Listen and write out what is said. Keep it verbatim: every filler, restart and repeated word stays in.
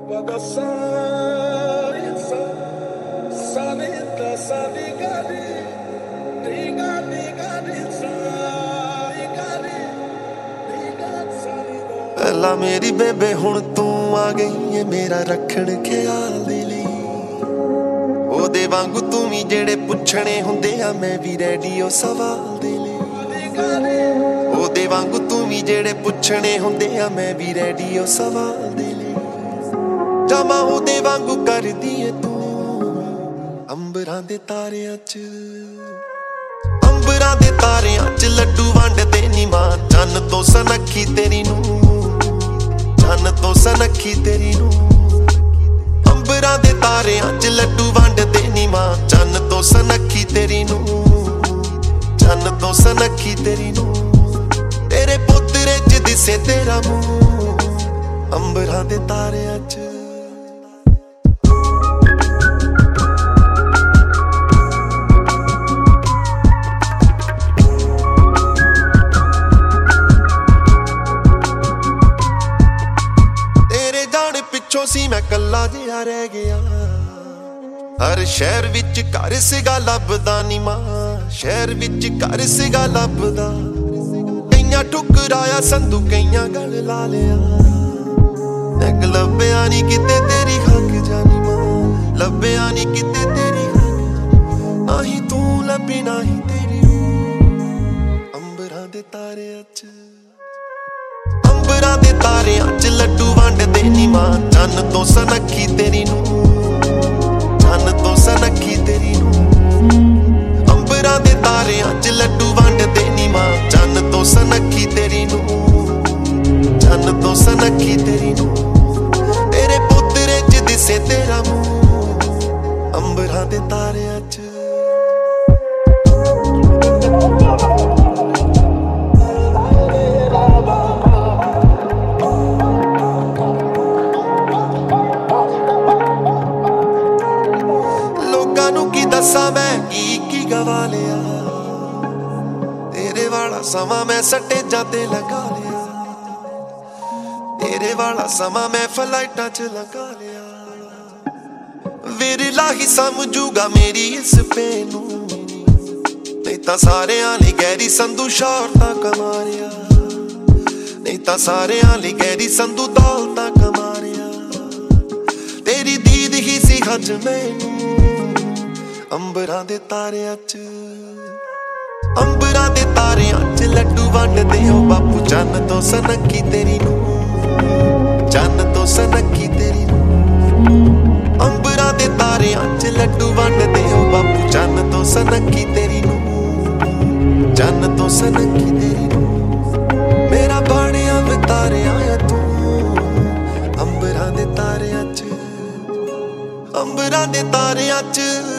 पहला मेरी बेबे हुण तू आ गई है मेरा रखण ख्याल दे लई ओदे वांगू तू भी जेड़े पुछणे हुंदे आ मैं भी रेडियो सवाल दे लई ओदे वांगू तू भी जेड़े पुछणे हुंदे आ मैं भी रेडियो सवाल दे लई जमा ओदे वांगू करदी है तू अंबरां दे तारियां च अंबरां दे तारियां च लड्डू वंडदे नी मां चन्न तो सनखी तेरी नूं चन्न तो सनखी तेरी नूं अंबरां दे तारियां च लड्डू वंडदे नी मां चन्न तो सनखी तेरी नूं चन्न तो सनखी तेरी नूं तेरे पुत्तरे च दिसे तेरा मूंह अंबरां दे तारियां च पिछों सी मैं कला जिहा रह गया हर शहर विच घर सिगा लभदा नी मां शहर विच घर सिगा लभदा कईयां ठुकराया संधू कईयां गल ला लिया मैं लभया नी किते तेरी हक जानी मां लभया नी किते तेरी हक नाही तू लभी नाही तेरी अंबरां दे तारियां च अंबरां दे तारियां च लड्डू वंडदे नी मां चन्न तो सनखी तेरी नूं चन्न तो सनखी तेरी नूं अंबरां दे तारियां च लड्डू वंडदे नी मां चन्न तो सनखी तेरी नूं चन्न तो सनखी तेरी नूं तेरे पुत्तरे च दिसे तेरा मूंह अंबरां दे तारियां च दसा मैं की की गवा लिया तेरे वाला समा मैं सटेजां ते लगा लिया तेरे वाला समा मैं फ्लाइटां च लगा लिया विरला ही समझूगा मेरी इस पेनू नहीं तां सारेयां लई गहरी संधू शौहरतां कमा रिया नहीं तां सारेयां लई गहरी संधू दौलतां कमा रिया तेरी दीद ही सी हज मैनू अंबरां दे तारियां च अंबरां दे तारियां च लड्डू वंडदे ओ बापू चन्न तो सनखी तेरी नूं चन्न तो सनखी तेरी नूं अंबरां दे तारियां च लड्डू वंडदे ओ बापू चन्न तो सनखी तेरी नूं चन्न तो सनखी तेरी नूं मेरा बाणिया वे तारियां आ तू अंबरां दे तारियां च अंबरां दे तारियां च